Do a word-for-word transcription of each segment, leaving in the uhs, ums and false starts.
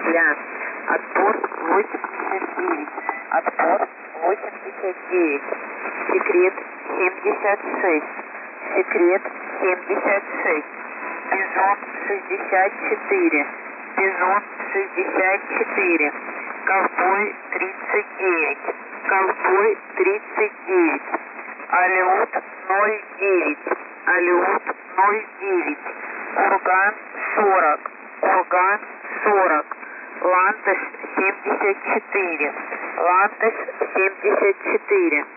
Ля. Отбор восемьдесят девять. Отбор восемьдесят девять. Секрет семьдесят шесть. Секрет семьдесят шесть. Бизон шестьдесят четыре. Бизон шестьдесят четыре. Ковбой тридцать девять. Ковбой тридцать девять. Алеут ноль девять. Алеут ноль девять. Курган сорок. Курган сорок. Ландыш семьдесят четыре. Ландыш семьдесят четыре.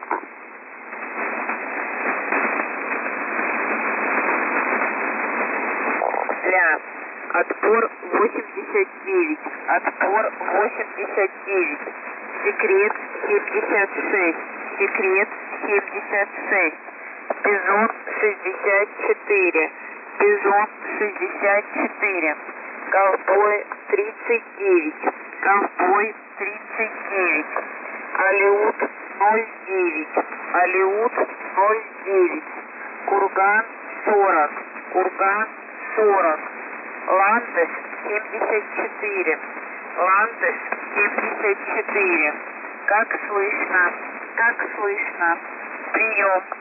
Ля. Отбор восемьдесят девять. Отбор восемьдесят девять. Секрет семьдесят шесть. Секрет семьдесят шесть. Бизон шестьдесят четыре. Бизон шестьдесят четыре. Ковбой тридцать девять. Ковбой тридцать девять. Алеут ноль девять. Алеут ноль девять. Курган сорок. Курган сорок. Ландыш семьдесят четыре. Ландыш семьдесят четыре. Как слышно? Как слышно? Прием.